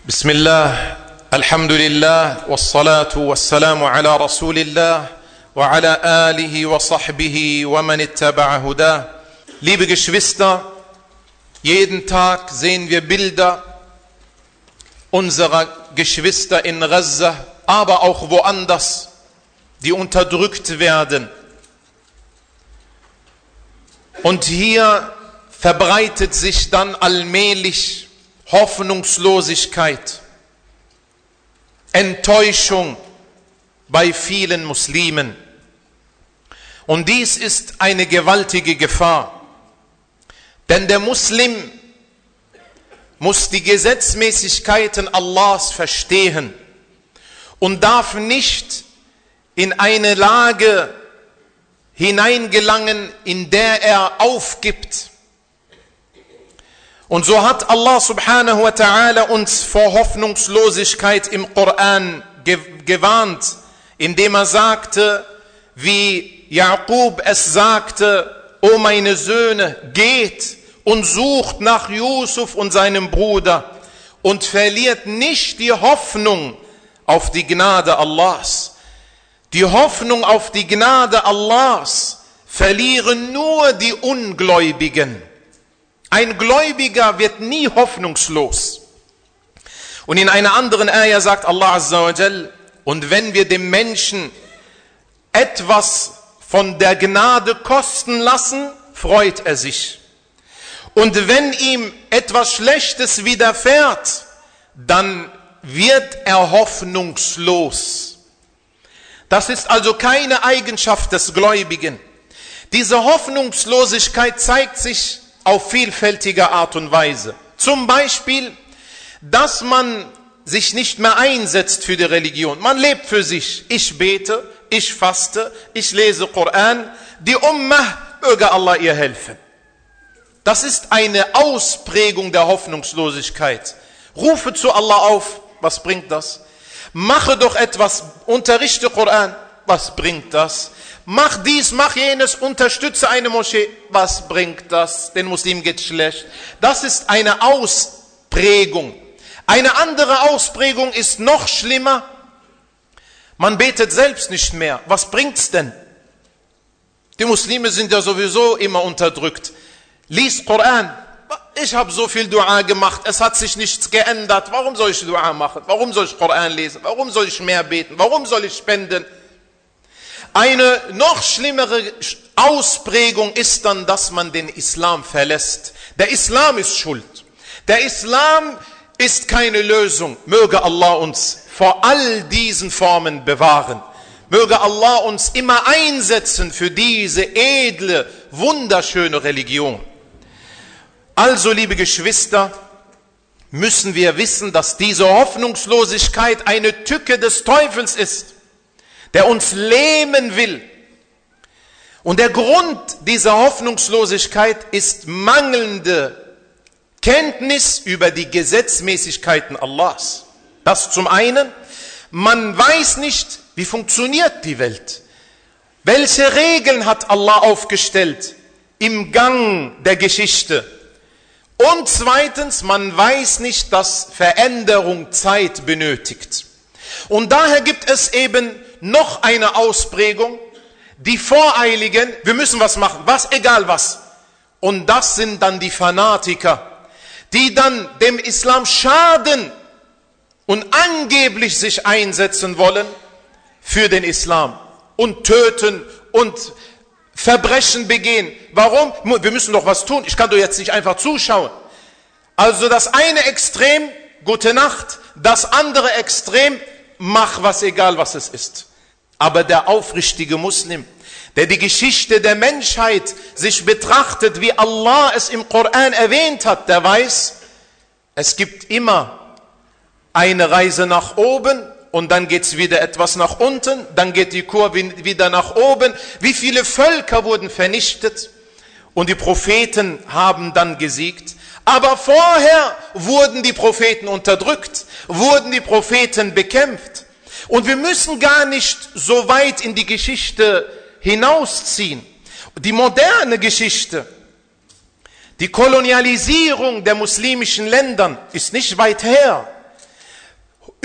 بسم الله الحمد لله والصلاة والسلام على رسول الله وعلى آله وصحبه ومن اتبع هداه. Liebe Geschwister, jeden Tag sehen wir Bilder unserer Geschwister in Gaza, aber auch woanders, die unterdrückt werden. Und hier verbreitet sich dann allmählich Hoffnungslosigkeit, Enttäuschung bei vielen Muslimen. Und dies ist eine gewaltige Gefahr. Denn der Muslim muss die Gesetzmäßigkeiten Allahs verstehen und darf nicht in eine Lage hineingelangen, in der er aufgibt. Und so hat Allah subhanahu wa ta'ala uns vor Hoffnungslosigkeit im Koran gewarnt, indem er sagte, wie Jaqub es sagte: O meine Söhne, geht und sucht nach Yusuf und seinem Bruder und verliert nicht die Hoffnung auf die Gnade Allahs. Die Hoffnung auf die Gnade Allahs verlieren nur die Ungläubigen. Ein Gläubiger wird nie hoffnungslos. Und in einer anderen Ayah sagt Allah Azza wa Jal: Und wenn wir dem Menschen etwas von der Gnade kosten lassen, freut er sich. Und wenn ihm etwas Schlechtes widerfährt, dann wird er hoffnungslos. Das ist also keine Eigenschaft des Gläubigen. Diese Hoffnungslosigkeit zeigt sich auf vielfältige Art und Weise. Zum Beispiel, dass man sich nicht mehr einsetzt für die Religion. Man lebt für sich. Ich bete, ich faste, ich lese Koran. Die Ummah, möge Allah ihr helfen. Das ist eine Ausprägung der Hoffnungslosigkeit. Rufe zu Allah auf. Was bringt das? Mache doch etwas, unterrichte Koran. Was bringt das? Mach dies, mach jenes, unterstütze eine Moschee. Was bringt das? Den Muslimen geht schlecht. Das ist eine Ausprägung. Eine andere Ausprägung ist noch schlimmer. Man betet selbst nicht mehr. Was bringt's denn? Die Muslime sind ja sowieso immer unterdrückt. Lies Koran. Ich habe so viel Dua gemacht, es hat sich nichts geändert. Warum soll ich Dua machen? Warum soll ich Koran lesen? Warum soll ich mehr beten? Warum soll ich spenden? Eine noch schlimmere Ausprägung ist dann, dass man den Islam verlässt. Der Islam ist schuld. Der Islam ist keine Lösung. Möge Allah uns vor all diesen Formen bewahren. Möge Allah uns immer einsetzen für diese edle, wunderschöne Religion. Also, liebe Geschwister, müssen wir wissen, dass diese Hoffnungslosigkeit eine Tücke des Teufels ist, der uns lähmen will. Und der Grund dieser Hoffnungslosigkeit ist mangelnde Kenntnis über die Gesetzmäßigkeiten Allahs. Das zum einen. Man weiß nicht, wie funktioniert die Welt. Welche Regeln hat Allah aufgestellt im Gang der Geschichte? Und zweitens, man weiß nicht, dass Veränderung Zeit benötigt. Und daher gibt es eben noch eine Ausprägung, die Voreiligen, wir müssen was machen, was, egal was. Und das sind dann die Fanatiker, die dann dem Islam schaden und angeblich sich einsetzen wollen für den Islam und töten und Verbrechen begehen. Warum? Wir müssen doch was tun. Ich kann doch jetzt nicht einfach zuschauen. Also das eine Extrem, gute Nacht, das andere Extrem, mach was, egal was es ist. Aber der aufrichtige Muslim, der die Geschichte der Menschheit sich betrachtet, wie Allah es im Koran erwähnt hat, der weiß, es gibt immer eine Reise nach oben und dann geht's wieder etwas nach unten, dann geht die Kurve wieder nach oben. Wie viele Völker wurden vernichtet und die Propheten haben dann gesiegt. Aber vorher wurden die Propheten unterdrückt, wurden die Propheten bekämpft. Und wir müssen gar nicht so weit in die Geschichte hinausziehen. Die moderne Geschichte, die Kolonialisierung der muslimischen Länder ist nicht weit her.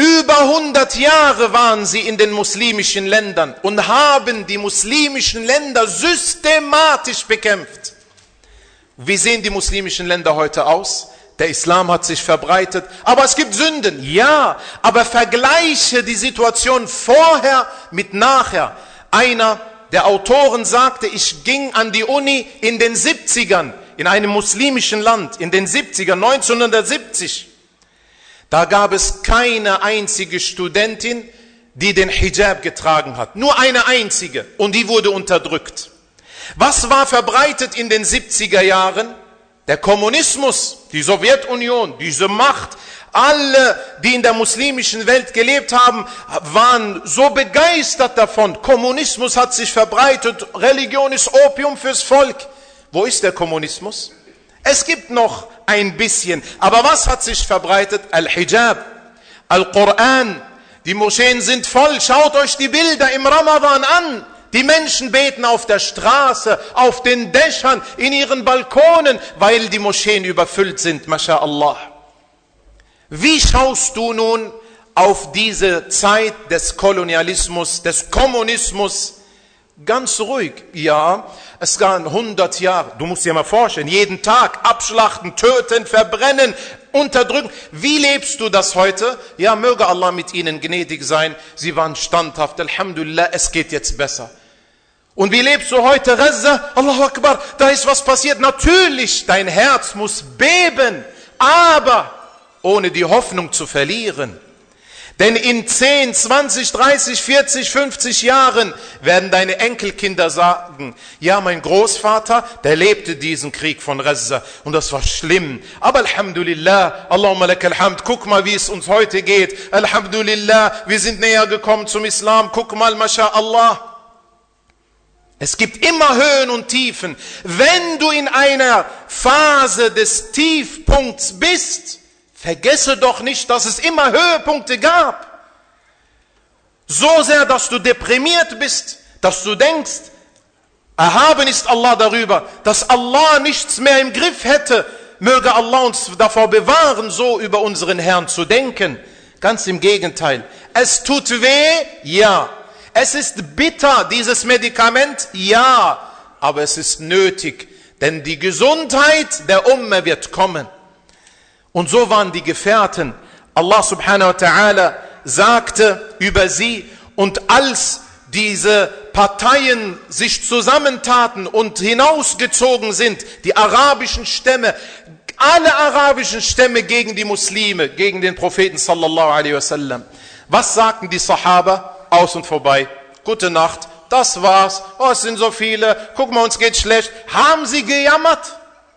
Über 100 Jahre waren sie in den muslimischen Ländern und haben die muslimischen Länder systematisch bekämpft. Wie sehen die muslimischen Länder heute aus? Der Islam hat sich verbreitet, aber es gibt Sünden. Ja, aber vergleiche die Situation vorher mit nachher. Einer der Autoren sagte, ich ging an die Uni in den 70ern, in einem muslimischen Land, in den 70ern, 1970. Da gab es keine einzige Studentin, die den Hijab getragen hat. Nur eine einzige. Und die wurde unterdrückt. Was war verbreitet in den 70er Jahren? Der Kommunismus, die Sowjetunion, diese Macht. Alle, die in der muslimischen Welt gelebt haben, waren so begeistert davon. Kommunismus hat sich verbreitet. Religion ist Opium fürs Volk. Wo ist der Kommunismus? Es gibt noch ein bisschen. Aber was hat sich verbreitet? Al-Hijab, Al-Quran. Die Moscheen sind voll. Schaut euch die Bilder im Ramadan an. Die Menschen beten auf der Straße, auf den Dächern, in ihren Balkonen, weil die Moscheen überfüllt sind. MashaAllah. Wie schaust du nun auf diese Zeit des Kolonialismus, des Kommunismus? Ganz ruhig. Ja, es waren 100 Jahre. Du musst dir mal vorstellen, jeden Tag abschlachten, töten, verbrennen, unterdrücken. Wie lebst du das heute? Ja, möge Allah mit ihnen gnädig sein. Sie waren standhaft. Alhamdulillah, es geht jetzt besser. Und wie lebst du heute? Gaza, Allahu Akbar, da ist was passiert. Natürlich, dein Herz muss beben, aber ohne die Hoffnung zu verlieren. Denn in 10, 20, 30, 40, 50 Jahren werden deine Enkelkinder sagen, ja, mein Großvater, der lebte diesen Krieg von Gaza und das war schlimm. Aber Alhamdulillah, Allahumma lakal hamd, guck mal, wie es uns heute geht. Alhamdulillah, wir sind näher gekommen zum Islam. Guck mal, MashaAllah. Es gibt immer Höhen und Tiefen. Wenn du in einer Phase des Tiefpunkts bist, vergesse doch nicht, dass es immer Höhepunkte gab. So sehr, dass du deprimiert bist, dass du denkst, erhaben ist Allah darüber, dass Allah nichts mehr im Griff hätte. Möge Allah uns davor bewahren, so über unseren Herrn zu denken. Ganz im Gegenteil. Es tut weh, ja. Es ist bitter, dieses Medikament, ja. Aber es ist nötig, denn die Gesundheit der Ummah wird kommen. Und so waren die Gefährten. Allah subhanahu wa ta'ala sagte über sie, und als diese Parteien sich zusammentaten und hinausgezogen sind, die arabischen Stämme, alle arabischen Stämme gegen die Muslime, gegen den Propheten sallallahu alaihi wasallam. Was sagten die Sahaba? Aus und vorbei. Gute Nacht, das war's. Oh, es sind so viele. Guck mal, uns geht's schlecht. Haben sie gejammert?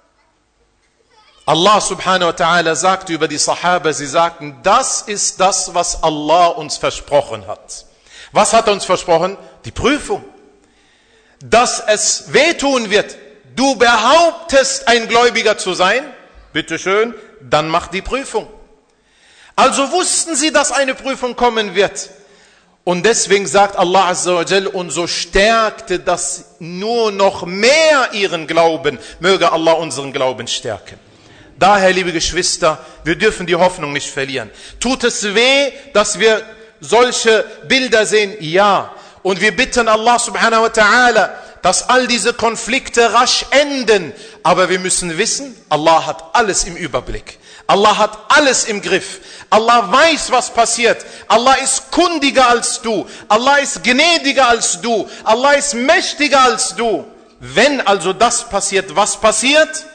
Allah subhanahu wa ta'ala sagt über die Sahaba, sie sagten, das ist das, was Allah uns versprochen hat. Was hat er uns versprochen? Die Prüfung. Dass es wehtun wird. Du behauptest, ein Gläubiger zu sein. Bitteschön, dann mach die Prüfung. Also wussten sie, dass eine Prüfung kommen wird. Und deswegen sagt Allah Azza wa Jal, und so stärkte das nur noch mehr ihren Glauben. Möge Allah unseren Glauben stärken. Daher, liebe Geschwister, wir dürfen die Hoffnung nicht verlieren. Tut es weh, dass wir solche Bilder sehen? Ja. Und wir bitten Allah subhanahu wa ta'ala, dass all diese Konflikte rasch enden. Aber wir müssen wissen, Allah hat alles im Überblick. Allah hat alles im Griff. Allah weiß, was passiert. Allah ist kundiger als du. Allah ist gnädiger als du. Allah ist mächtiger als du. Wenn also das passiert, was passiert?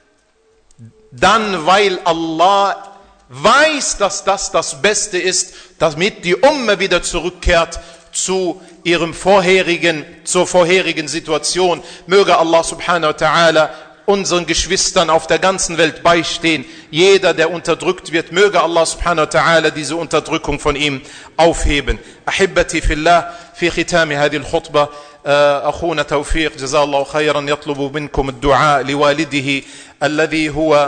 Dann, weil Allah weiß, dass das das Beste ist, damit die Ummah wieder zurückkehrt zur vorherigen Situation. Möge Allah subhanahu wa ta'ala unseren Geschwistern auf der ganzen Welt beistehen. Jeder, der unterdrückt wird, möge Allah subhanahu wa ta'ala diese Unterdrückung von ihm aufheben. Ahibbati fillah, fi khitami hadhihi al-khutbah, أخونا توفيق جزاه الله خيرا يطلب منكم الدعاء لوالده الذي هو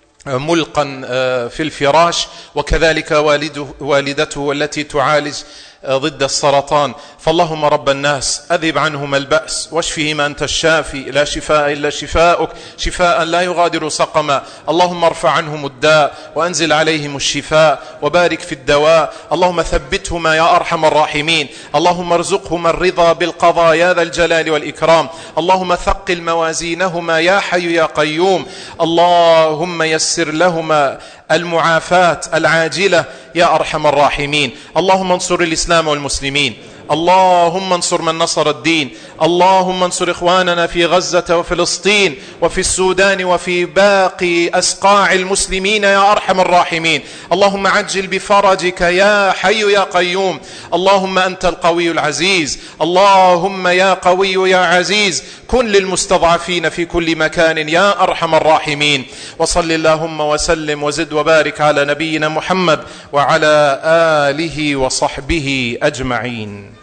ملقا في الفراش، وكذلك والدته التي تعالج ضد السرطان. فاللهم رب الناس أذهب عنهم البأس واشفهم أنت الشافي، لا شفاء إلا شفاؤك، شفاء لا يغادر سقما. اللهم ارفع عنهم الداء وأنزل عليهم الشفاء وبارك في الدواء. اللهم ثبتهما يا أرحم الراحمين. اللهم ارزقهما الرضا بالقضاء يا ذا الجلال والإكرام. اللهم ثقل موازينهما يا حي يا قيوم. اللهم يسر لهما المعافاة العاجلة يا أرحم الراحمين. اللهم انصر الإسلام والمسلمين. اللهم انصر من نصر الدين. اللهم انصر إخواننا في غزة وفلسطين وفي السودان وفي باقي أسقاع المسلمين يا أرحم الراحمين. اللهم عجل بفرجك يا حي يا قيوم. اللهم أنت القوي العزيز. اللهم يا قوي يا عزيز كن للمستضعفين في كل مكان يا أرحم الراحمين. وصل اللهم وسلم وزد وبارك على نبينا محمد وعلى آله وصحبه أجمعين.